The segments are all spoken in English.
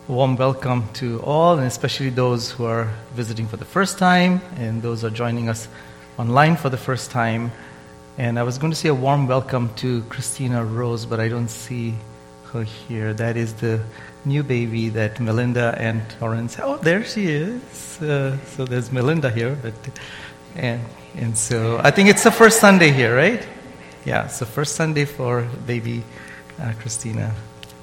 warm welcome to all, and especially those who are visiting for the first time and those who are joining us online for the first time. And I was going to say a warm welcome to Christina Rose, but I don't see her here. That is the new baby that Melinda and Torrance. Oh, there she is. So there's Melinda here, and so I think it's the first Sunday here, right? Yeah, it's the first Sunday for baby Christina.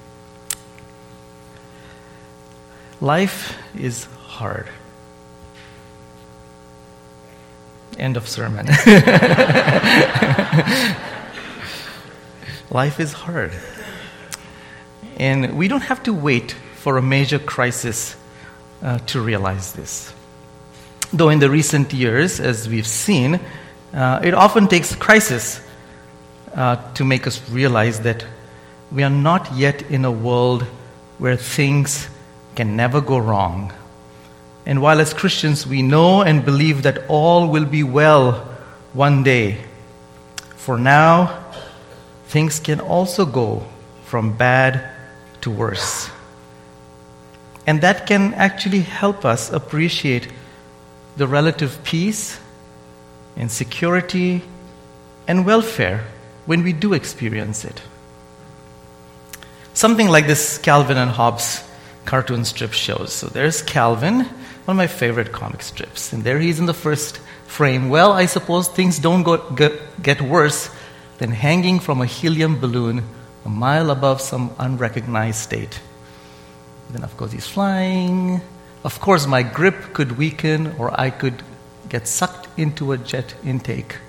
Life is hard. End of sermon. Life is hard. And we don't have to wait for a major crisis to realize this. Though in the recent years, as we've seen, it often takes crisis to make us realize that we are not yet in a world where things can never go wrong. And while as Christians we know and believe that all will be well one day, for now, things can also go from bad to worse. And that can actually help us appreciate the relative peace and security and welfare when we do experience it. Something like this Calvin and Hobbes cartoon strip shows. So there's Calvin, one of my favorite comic strips, and there he's in the first frame. Well, I suppose things don't get worse than hanging from a helium balloon a mile above some unrecognized state. Then, of course, he's flying. Of course, my grip could weaken, or I could get sucked into a jet intake.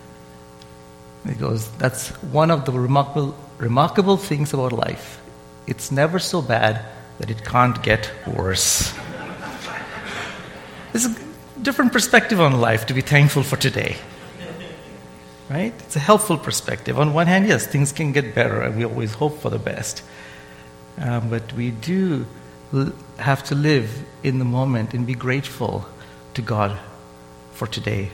He goes, that's one of the remarkable things about life. It's never so bad that it can't get worse. There's a different perspective on life to be thankful for today. Right? It's a helpful perspective. On one hand, yes, things can get better, and we always hope for the best. But we do have to live in the moment and be grateful to God for today.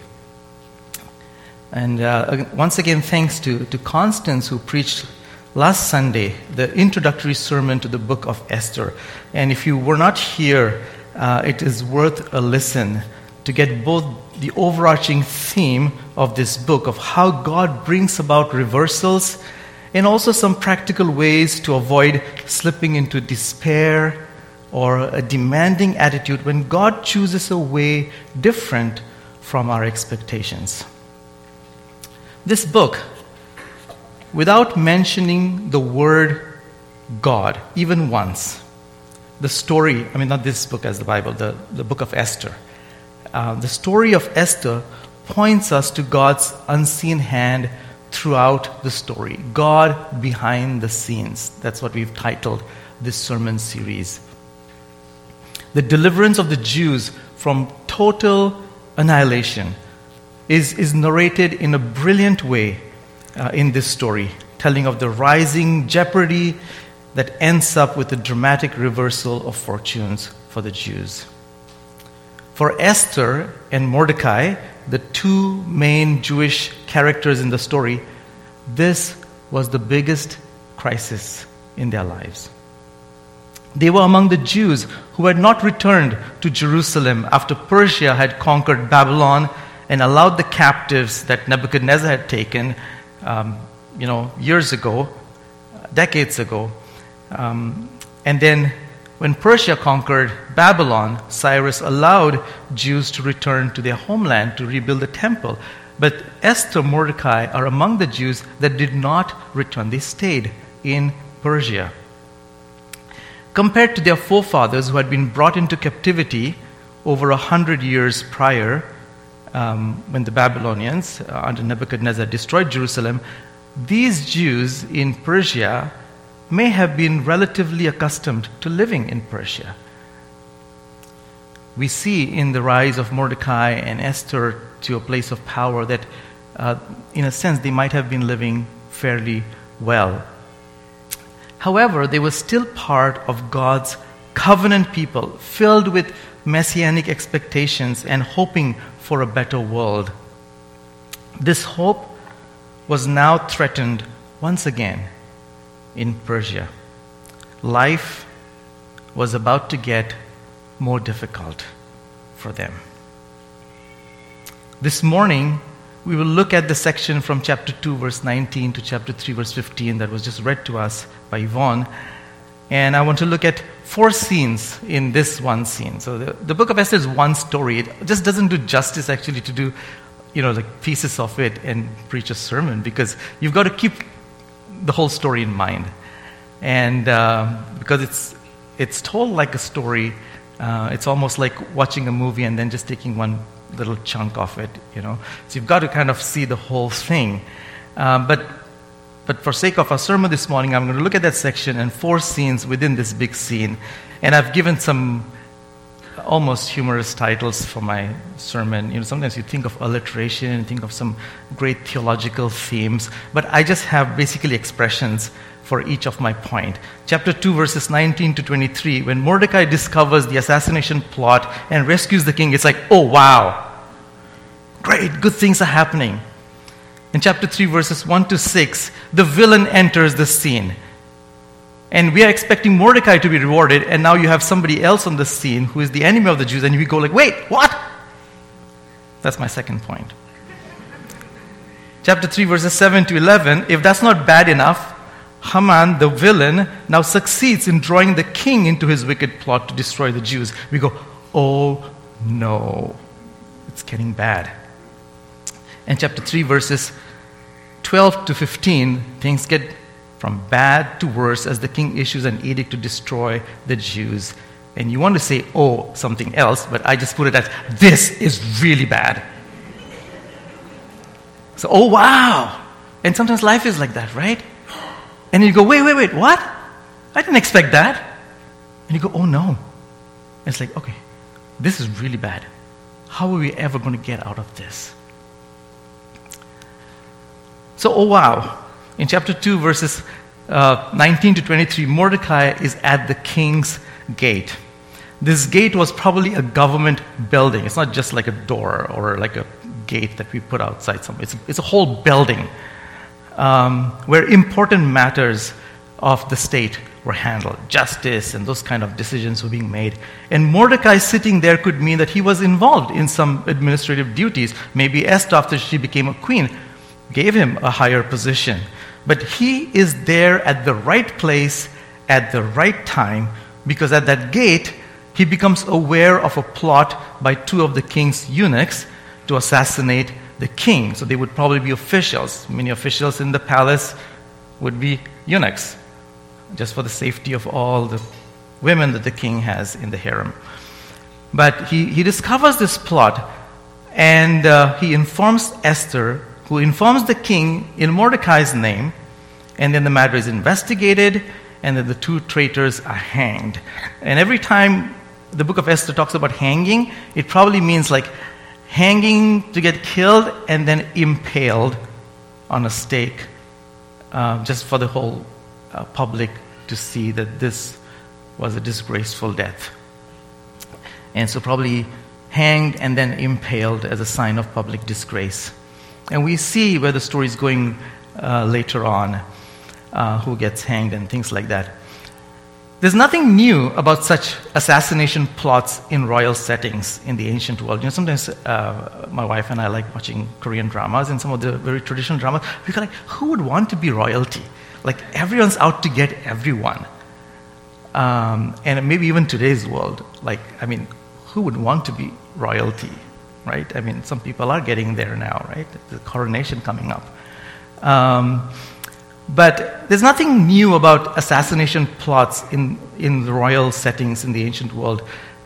And once again, thanks to Constance, who preached last Sunday the introductory sermon to the book of Esther. And if you were not here, it is worth a listen to get both the overarching theme of this book, of how God brings about reversals, and also some practical ways to avoid slipping into despair or a demanding attitude when God chooses a way different from our expectations. This book, without mentioning the word God even once, the story, not this book as the Bible, the book of Esther, the story of Esther points us to God's unseen hand throughout the story. God behind the scenes. That's what we've titled this sermon series. The deliverance of the Jews from total annihilation is narrated in a brilliant way in this story, telling of the rising jeopardy that ends up with a dramatic reversal of fortunes for the Jews. For Esther and Mordecai, the two main Jewish characters in the story, this was the biggest crisis in their lives. They were among the Jews who had not returned to Jerusalem after Persia had conquered Babylon and allowed the captives that Nebuchadnezzar had taken years ago, decades ago. And then when Persia conquered Babylon, Cyrus allowed Jews to return to their homeland to rebuild the temple. But Esther and Mordecai are among the Jews that did not return. They stayed in Persia. Compared to their forefathers who had been brought into captivity over 100 years prior, when the Babylonians under Nebuchadnezzar destroyed Jerusalem, these Jews in Persia may have been relatively accustomed to living in Persia. We see in the rise of Mordecai and Esther to a place of power that, in a sense, they might have been living fairly well. However, they were still part of God's covenant people, filled with messianic expectations and hoping for a better world. This hope was now threatened once again in Persia. Life was about to get more difficult for them. This morning, we will look at the section from chapter 2, verse 19 to chapter 3, verse 15 that was just read to us by Yvonne. And I want to look at 4 scenes in this one scene. So the book of Esther is one story. It just doesn't do justice actually to do, like pieces of it and preach a sermon, because you've got to keep the whole story in mind. And because it's told like a story, it's almost like watching a movie and then just taking one little chunk of it, So you've got to kind of see the whole thing. But for sake of our sermon this morning, I'm going to look at that section and 4 scenes within this big scene. And I've given some almost humorous titles for my sermon. Sometimes you think of alliteration and think of some great theological themes, but I just have basically expressions for each of my point. Chapter 2, verses 19 to 23, when Mordecai discovers the assassination plot and rescues the king, it's like, oh wow, great, good things are happening. In chapter 3, verses 1 to 6, the villain enters the scene. And we are expecting Mordecai to be rewarded, and now you have somebody else on the scene who is the enemy of the Jews, and we go like, wait, what? That's my second point. Chapter 3, verses 7 to 11, if that's not bad enough, Haman, the villain, now succeeds in drawing the king into his wicked plot to destroy the Jews. We go, oh no, it's getting bad. And chapter 3, verses 12 to 15, things get from bad to worse as the king issues an edict to destroy the Jews. And you want to say, oh, something else, but I just put it as, this is really bad. So, oh wow. And sometimes life is like that, right? And you go, wait, what? I didn't expect that. And you go, oh no. And it's like, okay, this is really bad. How are we ever going to get out of this? So, oh wow. In chapter 2, verses 19 to 23, Mordecai is at the king's gate. This gate was probably a government building. It's not just like a door or like a gate that we put outside somewhere. It's a whole building. Where important matters of the state were handled. Justice and those kind of decisions were being made. And Mordecai sitting there could mean that he was involved in some administrative duties. Maybe Esther, after she became a queen, gave him a higher position. But he is there at the right place at the right time, because at that gate, he becomes aware of a plot by 2 of the king's eunuchs to assassinate the king. So they would probably be officials. Many officials in the palace would be eunuchs, just for the safety of all the women that the king has in the harem. But he discovers this plot, and he informs Esther, who informs the king in Mordecai's name, and then the matter is investigated, and then the 2 traitors are hanged. And every time the book of Esther talks about hanging, it probably means like hanging to get killed and then impaled on a stake, just for the whole public to see that this was a disgraceful death. And so probably hanged and then impaled as a sign of public disgrace. And we see where the story is going later on, who gets hanged and things like that. There's nothing new about such assassination plots in royal settings in the ancient world. Sometimes my wife and I like watching Korean dramas, and some of the very traditional dramas. We go like, who would want to be royalty? Like everyone's out to get everyone. And maybe even today's world, who would want to be royalty, right? Some people are getting there now, right? The coronation coming up. But there's nothing new about assassination plots in the royal settings in the ancient world.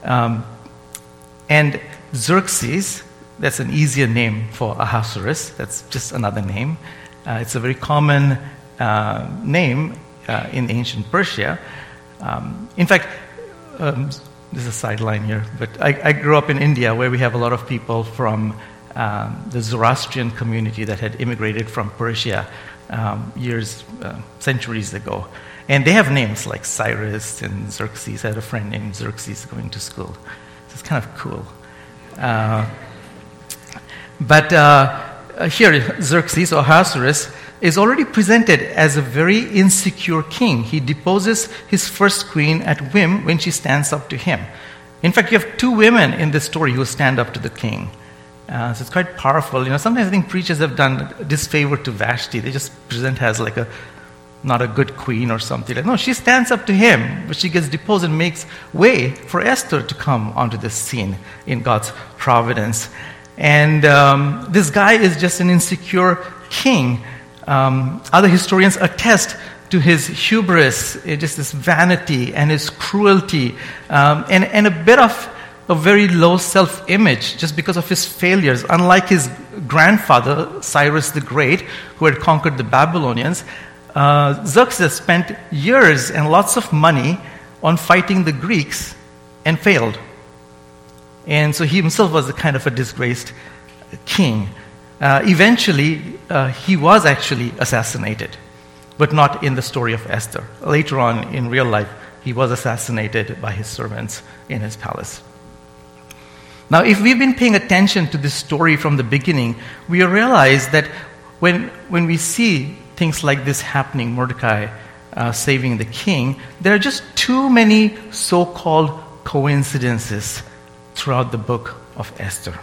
And Xerxes, that's an easier name for Ahasuerus. That's just another name. It's a very common name in ancient Persia. In fact, this is a sideline here, but I grew up in India, where we have a lot of people from the Zoroastrian community that had immigrated from Persia centuries ago. And they have names like Cyrus and Xerxes. I had a friend named Xerxes going to school. So it's kind of cool. But here, Xerxes or Ahasuerus, is already presented as a very insecure king. He deposes his first queen at whim when she stands up to him. In fact, you have two women in this story who stand up to the king. So it's quite powerful. Sometimes I think preachers have done disfavor to Vashti. They just present her as like not a good queen or something. No, she stands up to him, but she gets deposed and makes way for Esther to come onto this scene in God's providence. And this guy is just an insecure king. Other historians attest to his hubris, just this vanity and his cruelty, and a bit of a very low self-image just because of his failures. Unlike his grandfather, Cyrus the Great, who had conquered the Babylonians, Xerxes spent years and lots of money on fighting the Greeks and failed. And so he himself was a kind of a disgraced king. Eventually, he was actually assassinated, but not in the story of Esther. Later on in real life, he was assassinated by his servants in his palace. Now, if we've been paying attention to this story from the beginning, we realize that when we see things like this happening, Mordecai saving the king, there are just too many so-called coincidences throughout the book of Esther.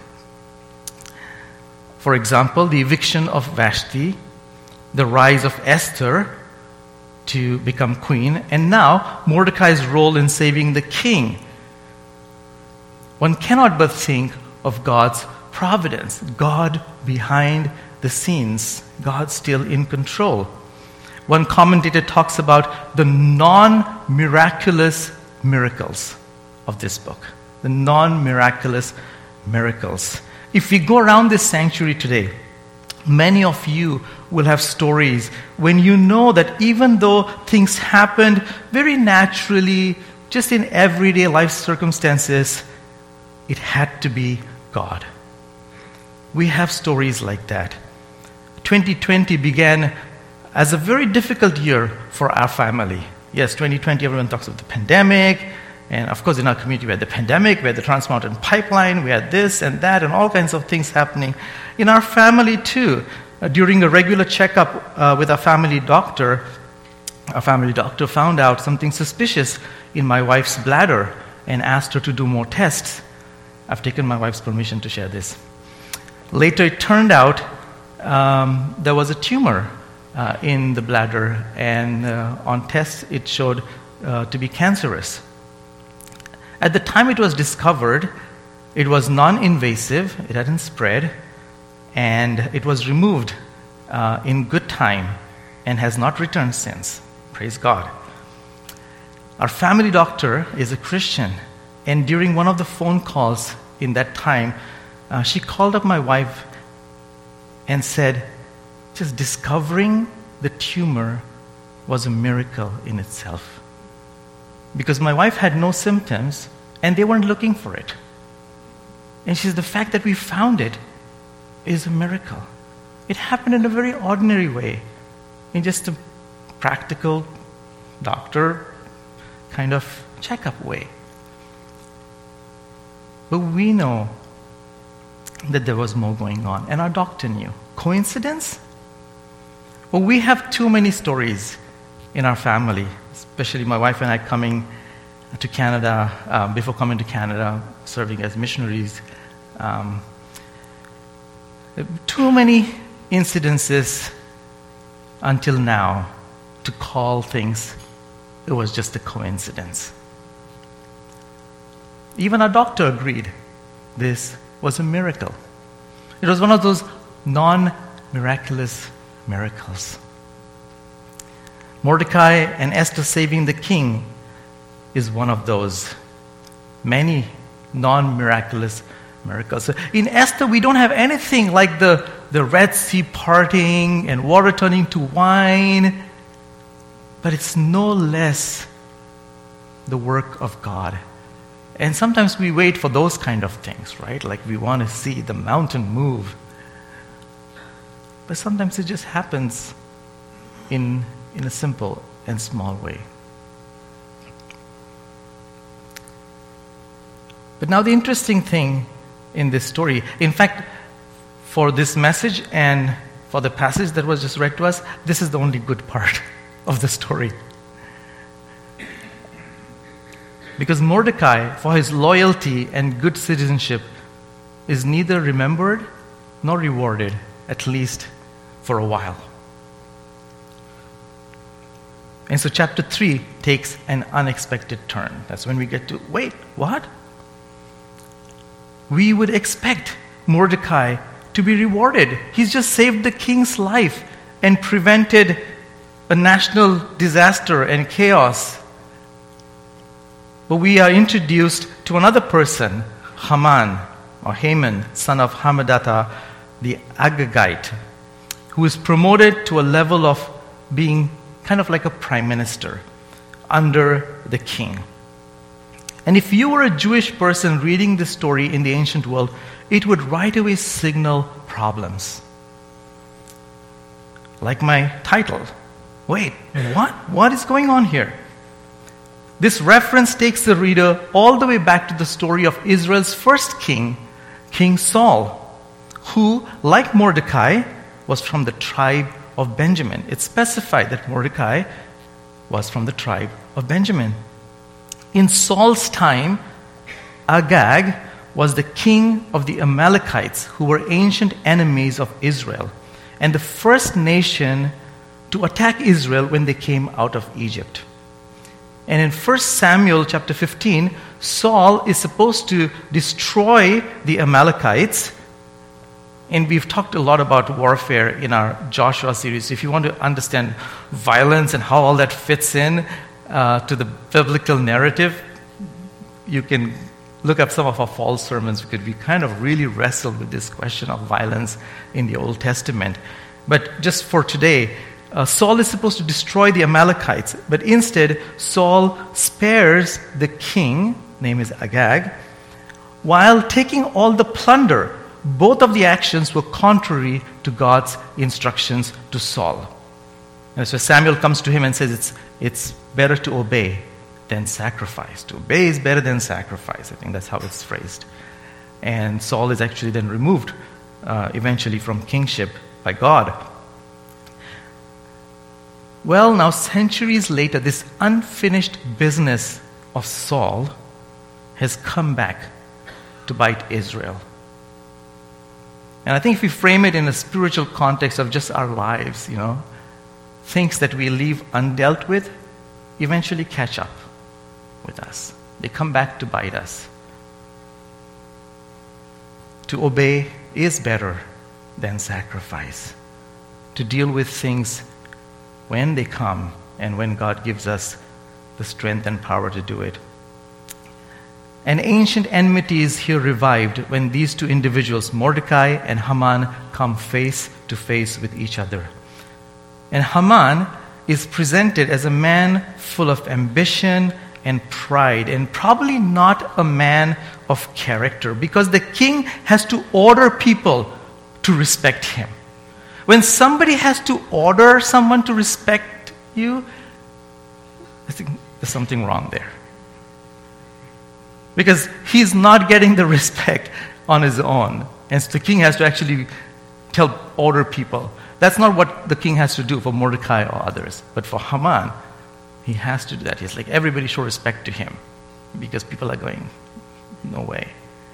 For example, the eviction of Vashti, the rise of Esther to become queen, and now Mordecai's role in saving the king. One cannot but think of God's providence, God behind the scenes, God still in control. One commentator talks about the non-miraculous miracles of this book. The non-miraculous miracles. If we go around this sanctuary today, many of you will have stories when you know that even though things happened very naturally, just in everyday life circumstances, it had to be God. We have stories like that. 2020 began as a very difficult year for our family. Yes, 2020, everyone talks about the pandemic. And of course, in our community, we had the pandemic, we had the Trans Mountain Pipeline, we had this and that, and all kinds of things happening. In our family, too, during a regular checkup with our family doctor found out something suspicious in my wife's bladder and asked her to do more tests. I've taken my wife's permission to share this. Later, it turned out there was a tumor in the bladder, and on tests, it showed to be cancerous. At the time it was discovered, it was non-invasive, it hadn't spread, and it was removed in good time and has not returned since. Praise God. Our family doctor is a Christian, and during one of the phone calls in that time, she called up my wife and said, just discovering the tumor was a miracle in itself. Because my wife had no symptoms, and they weren't looking for it. And she said, the fact that we found it is a miracle. It happened in a very ordinary way, in just a practical doctor kind of checkup way. But we know that there was more going on, and our doctor knew. Coincidence? Well, we have too many stories in our family, especially my wife and I coming to Canada, before coming to Canada, serving as missionaries. Too many incidences until now to call things, it was just a coincidence. Even our doctor agreed this was a miracle. It was one of those non-miraculous miracles. Mordecai and Esther saving the king is one of those many non-miraculous miracles. So in Esther, we don't have anything like the Red Sea parting and water turning to wine, but it's no less the work of God. And sometimes we wait for those kind of things, right? Like we want to see the mountain move. But sometimes it just happens in a simple and small way. But now the interesting thing in this story, in fact, for this message and for the passage that was just read to us, this is the only good part of the story. Because Mordecai, for his loyalty and good citizenship, is neither remembered nor rewarded, at least for a while. And so chapter 3 takes an unexpected turn. That's when we get to, wait, what? We would expect Mordecai to be rewarded. He's just saved the king's life and prevented a national disaster and chaos. But we are introduced to another person, Haman, or Haman, son of Hammedatha, the Agagite, who is promoted to a level of being kind of like a prime minister under the king. And if you were a Jewish person reading this story in the ancient world, it would right away signal problems. Like my title. Wait, what? What is going on here? This reference takes the reader all the way back to the story of Israel's first king, King Saul, who, like Mordecai, was from the tribe of Benjamin. It's specified that Mordecai was from the tribe of Benjamin. In Saul's time, Agag was the king of the Amalekites, who were ancient enemies of Israel, and the first nation to attack Israel when they came out of Egypt. And in 1 Samuel chapter 15, Saul is supposed to destroy the Amalekites. And we've talked a lot about warfare in our Joshua series. If you want to understand violence and how all that fits in to the biblical narrative, you can look up some of our fall sermons, because we kind of really wrestle with this question of violence in the Old Testament. But just for today, Saul is supposed to destroy the Amalekites, but instead Saul spares the king, name is Agag, while taking all the plunder. Both of the actions were contrary to God's instructions to Saul. And so Samuel comes to him and says it's better to obey than sacrifice. To obey is better than sacrifice. I think that's how it's phrased. And Saul is actually then removed eventually from kingship by God. Well, now centuries later, this unfinished business of Saul has come back to bite Israel. And I think if we frame it in a spiritual context of just our lives, things that we leave undealt with eventually catch up with us. They come back to bite us. To obey is better than sacrifice. To deal with things when they come and when God gives us the strength and power to do it. An ancient enmity is here revived when these two individuals, Mordecai and Haman, come face to face with each other. And Haman is presented as a man full of ambition and pride, and probably not a man of character, because the king has to order people to respect him. When somebody has to order someone to respect you, I think there's something wrong there. Because he's not getting the respect on his own. And so the king has to actually order people. That's not what the king has to do for Mordecai or others. But for Haman, he has to do that. He's like, everybody show respect to him. Because people are going, no way.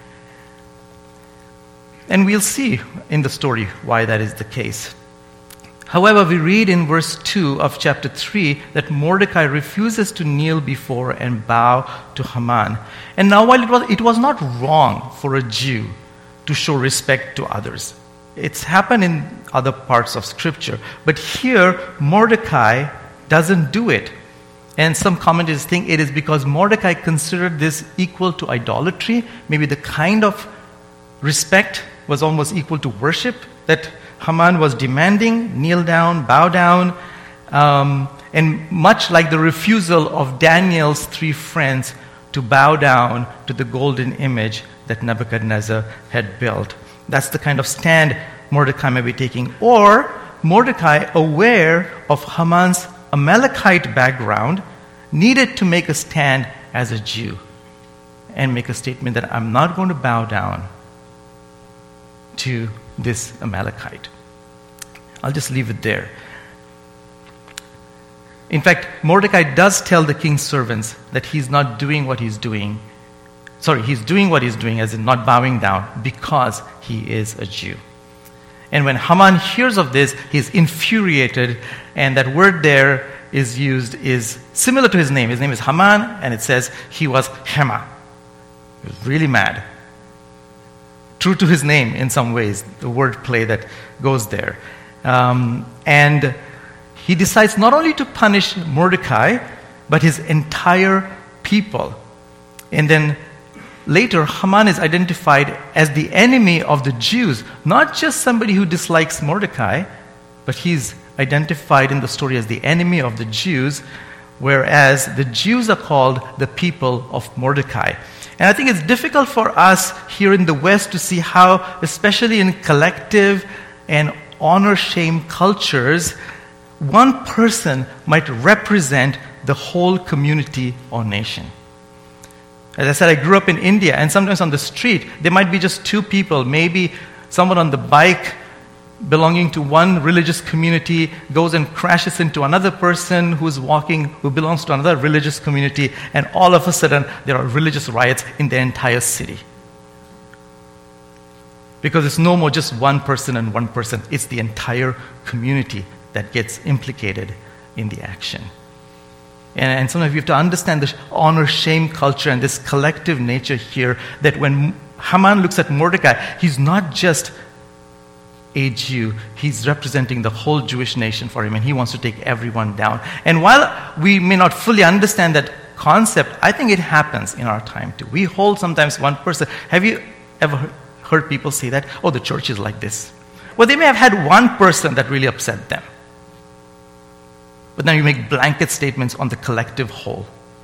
And we'll see in the story why that is the case. However, we read in verse 2 of chapter 3 that Mordecai refuses to kneel before and bow to Haman. And now, while it was not wrong for a Jew to show respect to others, it's happened in other parts of Scripture. But here, Mordecai doesn't do it. And some commentators think it is because Mordecai considered this equal to idolatry. Maybe the kind of respect was almost equal to worship that Haman was demanding. Kneel down, bow down. And much like the refusal of Daniel's 3 friends to bow down to the golden image that Nebuchadnezzar had built. That's the kind of stand Mordecai may be taking. Or Mordecai, aware of Haman's Amalekite background, needed to make a stand as a Jew and make a statement that I'm not going to bow down to this Amalekite. I'll just leave it there. In fact, Mordecai does tell the king's servants that he's not doing what he's doing. Sorry, he's doing what he's doing, as in not bowing down, because he is a Jew. And when Haman hears of this, he's infuriated, and that word there is used is similar to his name. His name is Haman, and it says he was Hema. He was really mad. True to his name in some ways, the word play that goes there. And he decides not only to punish Mordecai, but his entire people. And then later, Haman is identified as the enemy of the Jews, not just somebody who dislikes Mordecai, but he's identified in the story as the enemy of the Jews, whereas the Jews are called the people of Mordecai. And I think it's difficult for us here in the West to see how, especially in collective and honor-shame cultures, one person might represent the whole community or nation. As I said, I grew up in India, and sometimes on the street, there might be just two people. Maybe someone on the bike belonging to one religious community goes and crashes into another person who's walking, who belongs to another religious community, and all of a sudden, there are religious riots in the entire city. Because it's no more just one person and one person. It's the entire community that gets implicated in the action. And sometimes we have to understand the honor-shame culture and this collective nature here, that when Haman looks at Mordecai, he's not just a Jew, he's representing the whole Jewish nation for him, and he wants to take everyone down. And while we may not fully understand that concept, I think it happens in our time too. We hold sometimes one person. Have you ever heard people say that? Oh, the church is like this. Well, they may have had one person that really upset them. But then you make blanket statements on the collective whole.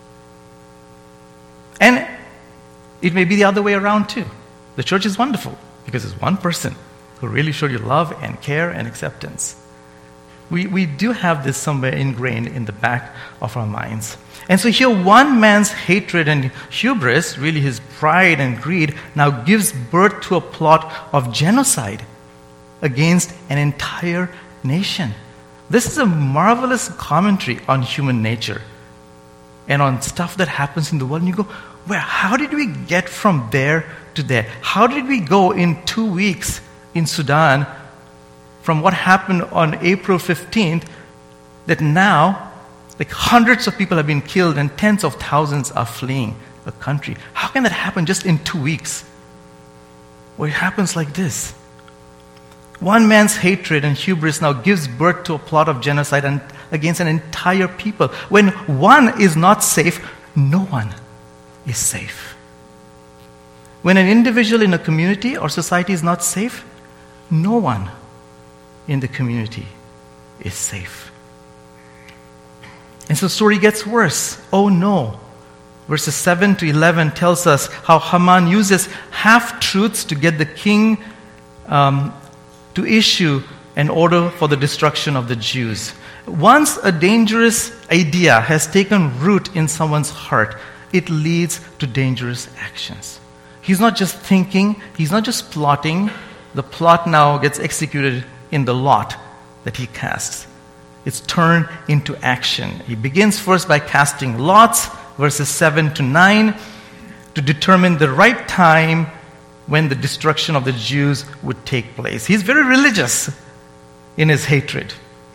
And it may be the other way around too. The church is wonderful because it's one person who really showed you love and care and acceptance. We do have this somewhere ingrained in the back of our minds. And so here one man's hatred and hubris, really his pride and greed, now gives birth to a plot of genocide against an entire nation. This is a marvelous commentary on human nature and on stuff that happens in the world. And you go, well, how did we get from there to there? How did we go in 2 weeks in Sudan from what happened on April 15th that now like hundreds of people have been killed and tens of thousands are fleeing a country? How can that happen just in 2 weeks? Well, it happens like this. One man's hatred and hubris now gives birth to a plot of genocide against an entire people. When one is not safe, no one is safe. When an individual in a community or society is not safe, no one in the community is safe. And so the story gets worse. Oh no. Verses 7 to 11 tells us how Haman uses half-truths to get the king to issue an order for the destruction of the Jews. Once a dangerous idea has taken root in someone's heart, it leads to dangerous actions. He's not just thinking, he's not just plotting. The plot now gets executed in the lot that he casts. It's turned into action. He begins first by casting lots, verses 7 to 9, to determine the right time when the destruction of the Jews would take place. He's very religious in his hatred.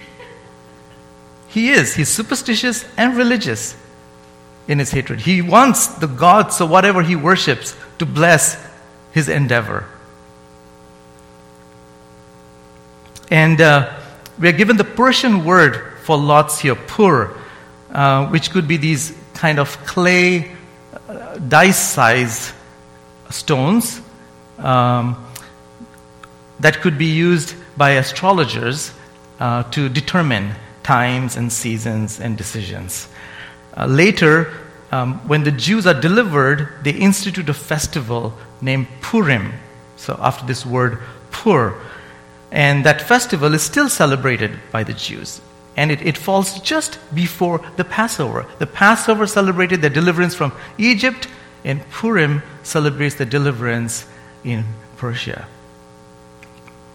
He's superstitious and religious in his hatred. He wants the gods or whatever he worships to bless his endeavor. And we are given the Persian word for lots here, pur, which could be these kind of clay, dice-sized stones that could be used by astrologers to determine times and seasons and decisions. Later, when the Jews are delivered, they institute a festival named Purim. So after this word, pur. And that festival is still celebrated by the Jews. And it falls just before the Passover. The Passover celebrated their deliverance from Egypt, and Purim celebrates the deliverance in Persia.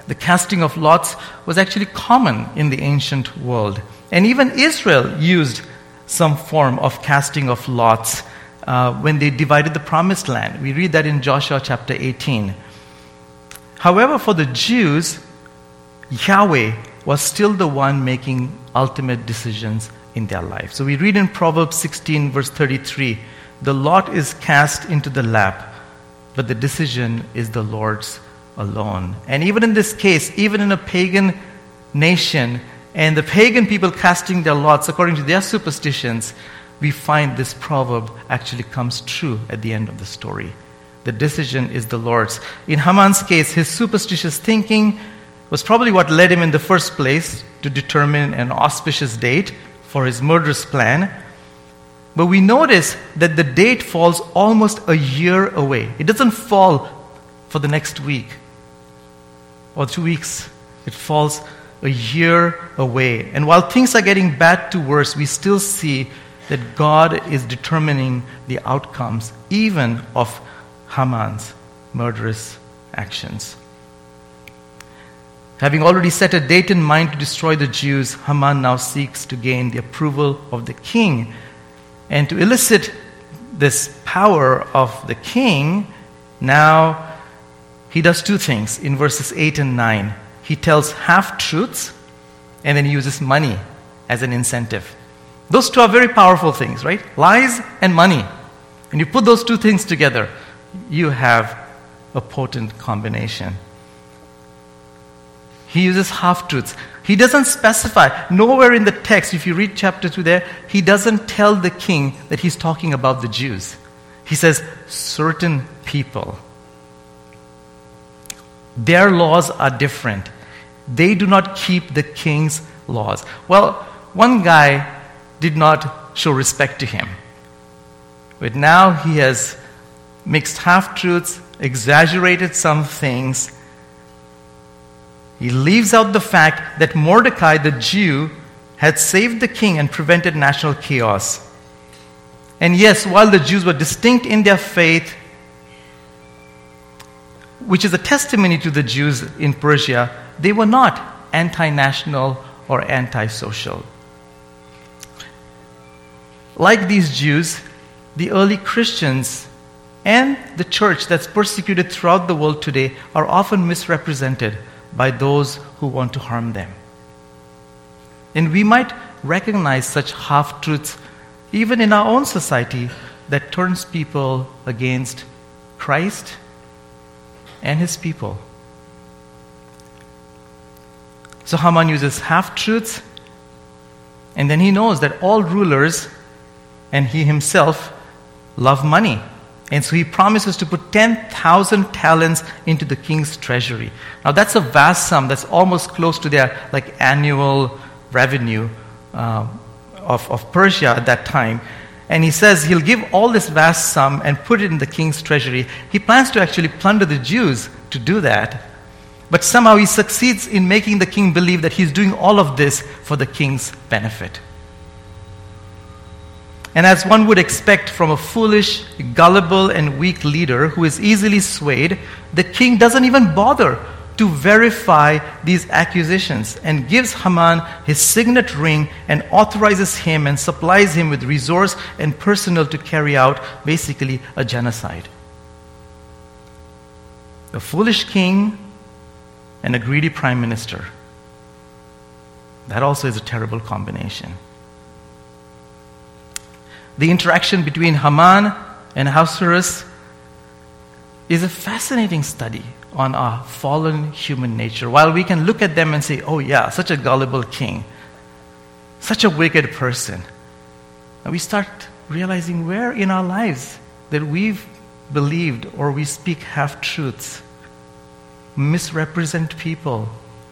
The casting of lots was actually common in the ancient world. And even Israel used some form of casting of lots when they divided the promised land. We read that in Joshua chapter 18. However, for the Jews, Yahweh was still the one making ultimate decisions in their life. So we read in Proverbs 16 verse 33, the lot is cast into the lap, but the decision is the Lord's alone. And even in this case, even in a pagan nation, and the pagan people casting their lots according to their superstitions, we find this proverb actually comes true at the end of the story. The decision is the Lord's. In Haman's case, his superstitious thinking was probably what led him in the first place to determine an auspicious date for his murderous plan. But we notice that the date falls almost a year away. It doesn't fall for the next week or 2 weeks. It falls a year away. And while things are getting bad to worse, we still see that God is determining the outcomes even of Haman's murderous actions. Having already set a date in mind to destroy the Jews, Haman now seeks to gain the approval of the king. And to elicit this power of the king, now he does two things in verses 8 and 9. He tells half-truths, and then he uses money as an incentive. Those two are very powerful things, right? Lies and money. And you put those two things together, you have a potent combination. He uses half-truths. He doesn't specify. Nowhere in the text, if you read chapter 2 there, he doesn't tell the king that he's talking about the Jews. He says, certain people. Their laws are different. They do not keep the king's laws. Well, one guy did not show respect to him. But now he has mixed half-truths, exaggerated some things. He leaves out the fact that Mordecai, the Jew, had saved the king and prevented national chaos. And yes, while the Jews were distinct in their faith, which is a testimony to the Jews in Persia, they were not anti-national or anti-social. Like these Jews, the early Christians and the church that's persecuted throughout the world today are often misrepresented by those who want to harm them. And we might recognize such half-truths even in our own society that turns people against Christ and his people. So Haman uses half-truths, and then he knows that all rulers and he himself love money. And so he promises to put 10,000 talents into the king's treasury. Now that's a vast sum. That's almost close to their annual revenue of Persia at that time. And he says he'll give all this vast sum and put it in the king's treasury. He plans to actually plunder the Jews to do that. But somehow he succeeds in making the king believe that he's doing all of this for the king's benefit. And as one would expect from a foolish, gullible, and weak leader who is easily swayed, the king doesn't even bother to verify these accusations and gives Haman his signet ring and authorizes him and supplies him with resource and personnel to carry out basically a genocide. A foolish king and a greedy prime minister. That also is a terrible combination. The interaction between Haman and Ahasuerus is a fascinating study on our fallen human nature. While we can look at them and say, oh yeah, such a gullible king, such a wicked person, and we start realizing where in our lives that we've believed or we speak half-truths, misrepresent people,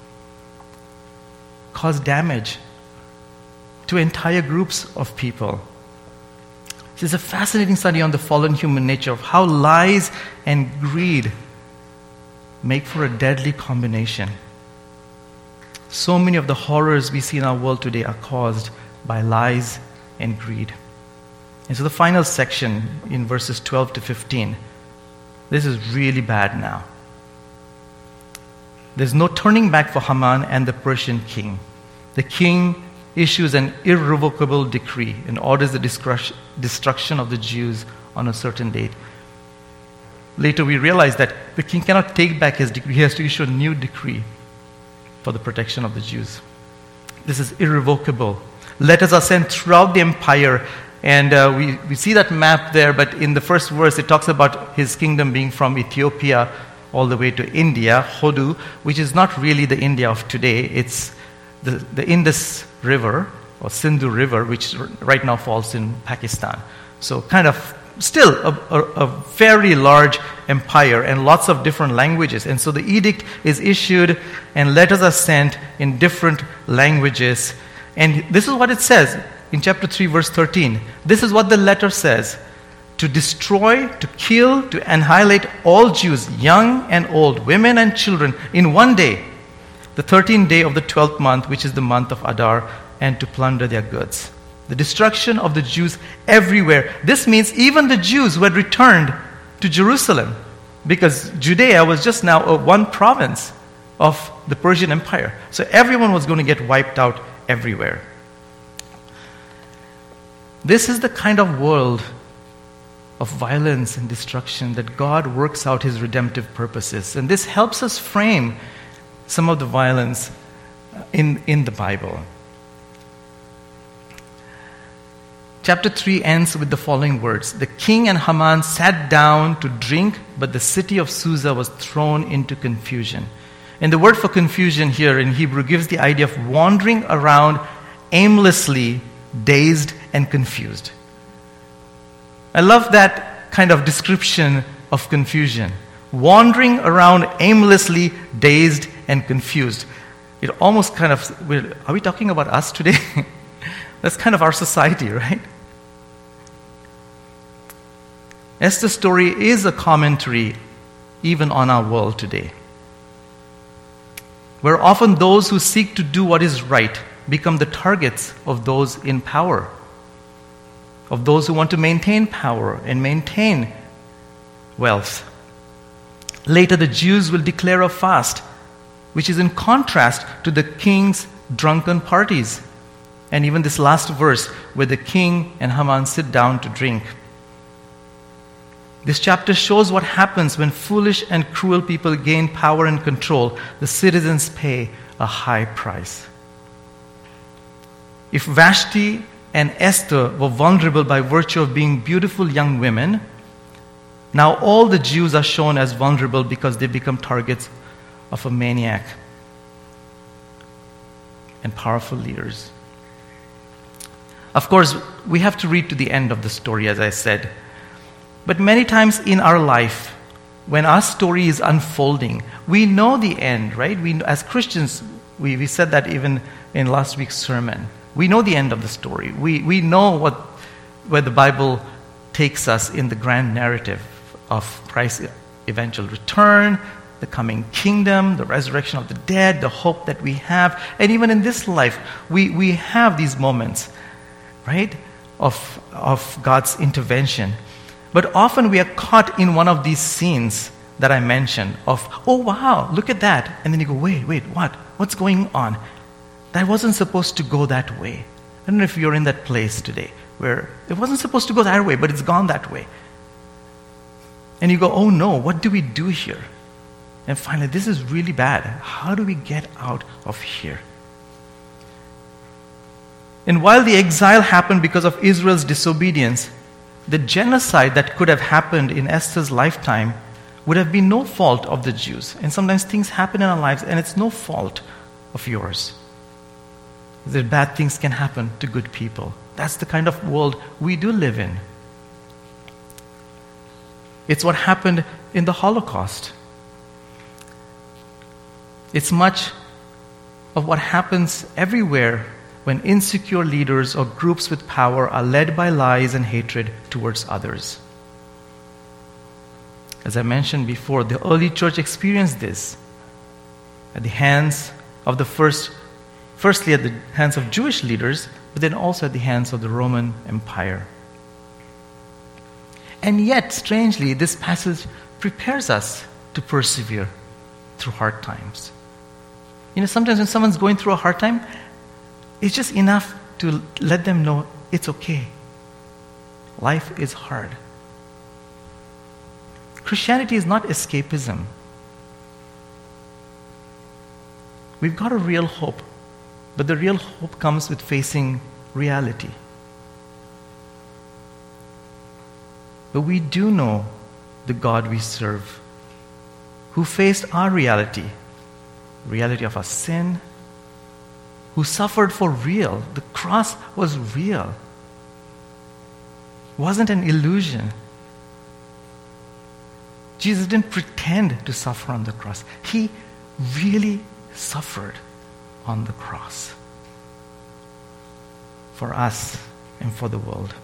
cause damage to entire groups of people. This is a fascinating study on the fallen human nature of how lies and greed make for a deadly combination. So many of the horrors we see in our world today are caused by lies and greed. And so the final section in verses 12 to 15, this is really bad now. There's no turning back for Haman and the Persian king. The king issues an irrevocable decree and orders the destruction of the Jews on a certain date. Later we realize that the king cannot take back his decree. He has to issue a new decree for the protection of the Jews. This is irrevocable. Letters are sent throughout the empire, and we see that map there, but in the first verse it talks about his kingdom being from Ethiopia all the way to India, Hodu, which is not really the India of today. It's the Indus River, or Sindhu River, which right now falls in Pakistan. So kind of still a very large empire and lots of different languages. And so the edict is issued and letters are sent in different languages. And this is what it says in chapter 3, verse 13. This is what the letter says: to destroy, to kill, to annihilate all Jews, young and old, women and children, in one day, the 13th day of the 12th month, which is the month of Adar, and to plunder their goods. The destruction of the Jews everywhere. This means even the Jews who had returned to Jerusalem, because Judea was just now one province of the Persian Empire. So everyone was going to get wiped out everywhere. This is the kind of world of violence and destruction that God works out his redemptive purposes. And this helps us frame some of the violence in the Bible. Chapter 3 ends with the following words: the king and Haman sat down to drink, but the city of Susa was thrown into confusion. And the word for confusion here in Hebrew gives the idea of wandering around aimlessly, dazed and confused. I love that kind of description of confusion. Wandering around aimlessly, dazed and confused. It almost kind of, are we talking about us today? That's kind of our society, right? Esther's story is a commentary even on our world today, where often those who seek to do what is right become the targets of those in power, of those who want to maintain power and maintain wealth. Later, the Jews will declare a fast, which is in contrast to the king's drunken parties. And even this last verse, where the king and Haman sit down to drink. This chapter shows what happens when foolish and cruel people gain power and control. The citizens pay a high price. If Vashti and Esther were vulnerable by virtue of being beautiful young women, now all the Jews are shown as vulnerable because they become targets of a maniac and powerful leaders. Of course, we have to read to the end of the story, as I said. But many times in our life, when our story is unfolding, we know the end, right? As Christians, we said that even in last week's sermon. We know the end of the story. We know where the Bible takes us in the grand narrative of Christ's eventual return, the coming kingdom, the resurrection of the dead, the hope that we have. And even in this life, we have these moments, right, of God's intervention. But often we are caught in one of these scenes that I mentioned of, oh wow, look at that. And then you go, wait, what? What's going on? That wasn't supposed to go that way. I don't know if you're in that place today where it wasn't supposed to go that way, but it's gone that way. And you go, oh no, what do we do here? And finally, this is really bad. How do we get out of here? And while the exile happened because of Israel's disobedience, the genocide that could have happened in Esther's lifetime would have been no fault of the Jews. And sometimes things happen in our lives and it's no fault of yours. That bad things can happen to good people. That's the kind of world we do live in. It's what happened in the Holocaust. It's much of what happens everywhere when insecure leaders or groups with power are led by lies and hatred towards others. As I mentioned before, the early church experienced this at the hands of firstly at the hands of Jewish leaders, but then also at the hands of the Roman Empire. And yet, strangely, this passage prepares us to persevere through hard times. Sometimes when someone's going through a hard time, it's just enough to let them know it's okay. Life is hard. Christianity is not escapism. We've got a real hope, but the real hope comes with facing reality. But we do know the God we serve, who faced our reality of our sin, who suffered for real. The cross was real. It wasn't an illusion. Jesus didn't pretend to suffer on the cross. He really suffered on the cross for us and for the world.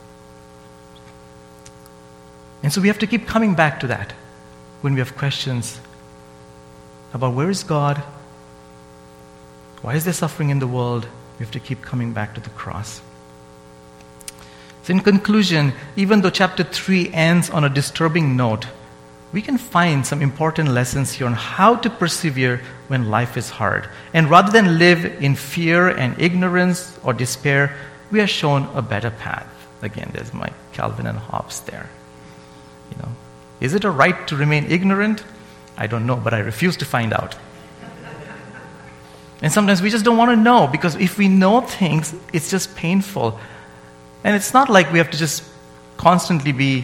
And so we have to keep coming back to that when we have questions about where is God? Why is there suffering in the world? We have to keep coming back to the cross. So in conclusion, even though chapter 3 ends on a disturbing note, we can find some important lessons here on how to persevere when life is hard. And rather than live in fear and ignorance or despair, we are shown a better path. Again, there's my Calvin and Hobbes there. Is it a right to remain ignorant? I don't know, but I refuse to find out. And sometimes we just don't want to know, because if we know things, it's just painful. And it's not like we have to just constantly be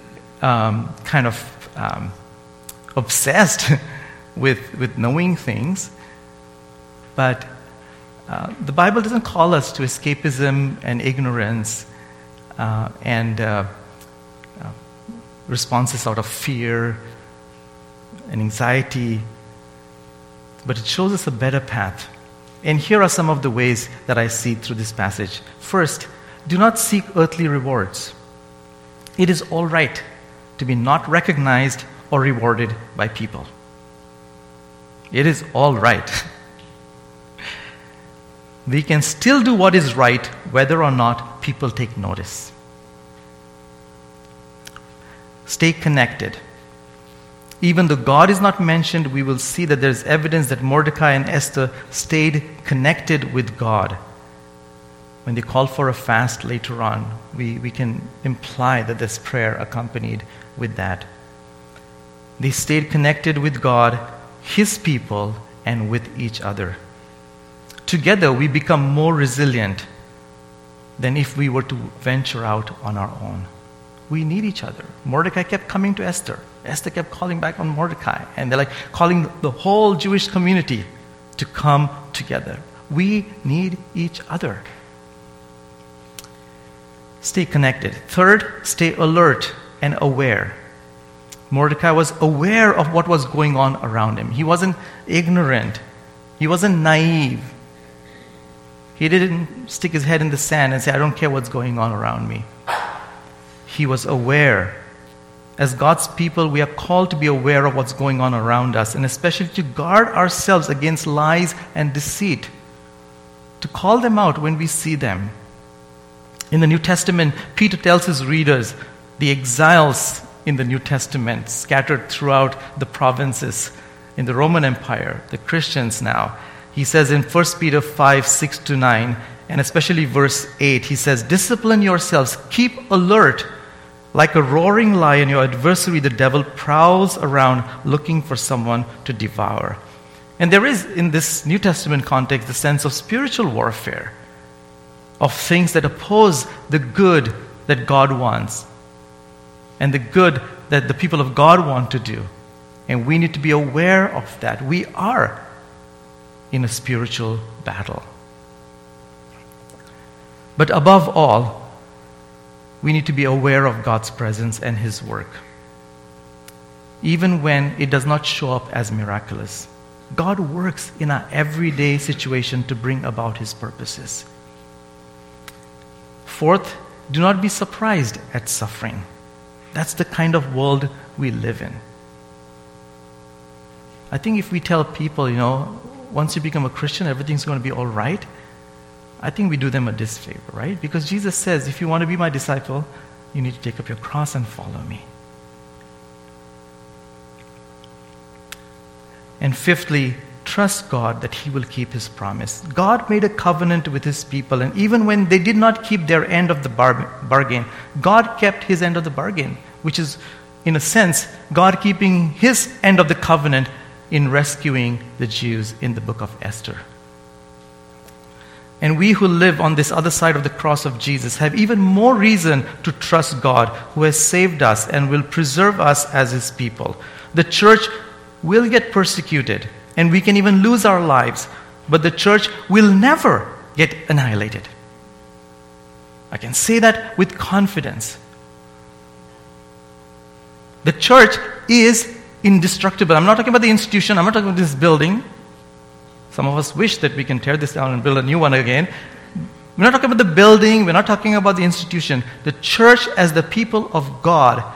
obsessed with knowing things. But the Bible doesn't call us to escapism and ignorance and responses out of fear and anxiety, but it shows us a better path. And here are some of the ways that I see through this passage. First, do not seek earthly rewards. It is all right to be not recognized or rewarded by people. It is all right. We can still do what is right whether or not people take notice. Stay connected. Even though God is not mentioned, we will see that there is evidence that Mordecai and Esther stayed connected with God. When they call for a fast later on, we can imply that there's prayer accompanied with that. They stayed connected with God, His people, and with each other. Together, we become more resilient than if we were to venture out on our own. We need each other. Mordecai kept coming to Esther. Esther kept calling back on Mordecai. And they're calling the whole Jewish community to come together. We need each other. Stay connected. Third, stay alert and aware. Mordecai was aware of what was going on around him. He wasn't ignorant. He wasn't naive. He didn't stick his head in the sand and say, I don't care what's going on around me. He was aware. As God's people, we are called to be aware of what's going on around us, and especially to guard ourselves against lies and deceit, to call them out when we see them. In the New Testament, Peter tells his readers, the exiles in the New Testament, scattered throughout the provinces in the Roman Empire, the Christians now. He says in 1 Peter 5, 6-9, and especially verse 8, he says, discipline yourselves, keep alert. Like a roaring lion, your adversary, the devil, prowls around looking for someone to devour. And there is, in this New Testament context, the sense of spiritual warfare, of things that oppose the good that God wants and the good that the people of God want to do. And we need to be aware of that. We are in a spiritual battle. But above all, we need to be aware of God's presence and His work. Even when it does not show up as miraculous, God works in our everyday situation to bring about His purposes. Fourth, do not be surprised at suffering. That's the kind of world we live in. I think if we tell people, once you become a Christian, everything's going to be all right, I think we do them a disfavor, right? Because Jesus says, if you want to be my disciple, you need to take up your cross and follow me. And fifthly, trust God that He will keep His promise. God made a covenant with His people, and even when they did not keep their end of the bargain, God kept His end of the bargain, which is, in a sense, God keeping His end of the covenant in rescuing the Jews in the book of Esther. And we who live on this other side of the cross of Jesus have even more reason to trust God, who has saved us and will preserve us as His people. The church will get persecuted, and we can even lose our lives, but the church will never get annihilated. I can say that with confidence. The church is indestructible. I'm not talking about the institution. I'm not talking about this building. Some of us wish that we can tear this down and build a new one again. We're not talking about the building. We're not talking about the institution. The church as the people of God.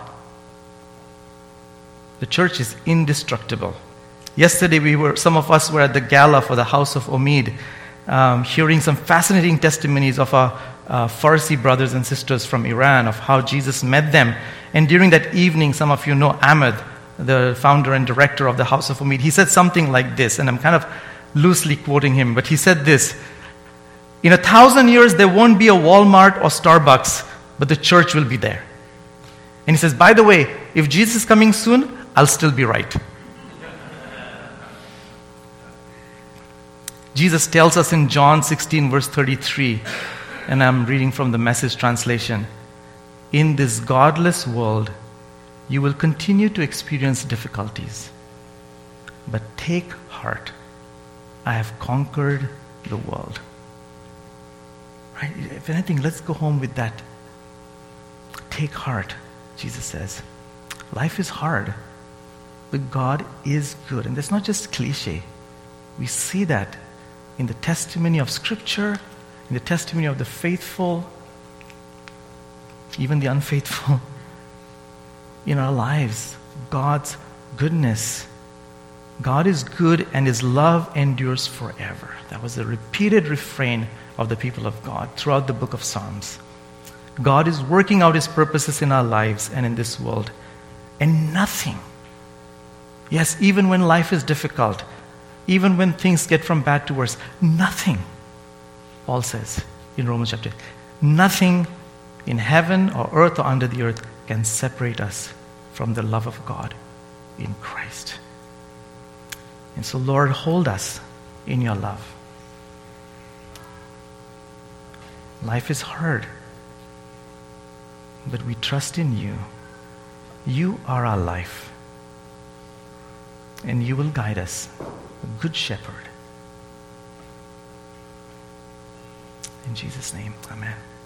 The church is indestructible. Yesterday, some of us were at the gala for the House of Omid, hearing some fascinating testimonies of our Farsi brothers and sisters from Iran, of how Jesus met them. And during that evening, some of you know Ahmed, the founder and director of the House of Omid. He said something like this, and I'm kind of loosely quoting him, but he said this: in 1,000 years, there won't be a Walmart or Starbucks, but the church will be there. And he says, by the way, if Jesus is coming soon, I'll still be right. Jesus tells us in John 16, verse 33, and I'm reading from the Message translation, in this godless world, you will continue to experience difficulties, but take heart. I have conquered the world. Right? If anything, let's go home with that. Take heart, Jesus says. Life is hard, but God is good. And that's not just cliche. We see that in the testimony of Scripture, in the testimony of the faithful, even the unfaithful, in our lives. God's goodness. God is good and His love endures forever. That was a repeated refrain of the people of God throughout the book of Psalms. God is working out His purposes in our lives and in this world. And nothing, yes, even when life is difficult, even when things get from bad to worse, nothing, Paul says in Romans chapter 8, nothing in heaven or earth or under the earth can separate us from the love of God in Christ. And so, Lord, hold us in your love. Life is hard, but we trust in you. You are our life, and you will guide us, a good shepherd. In Jesus' name, amen.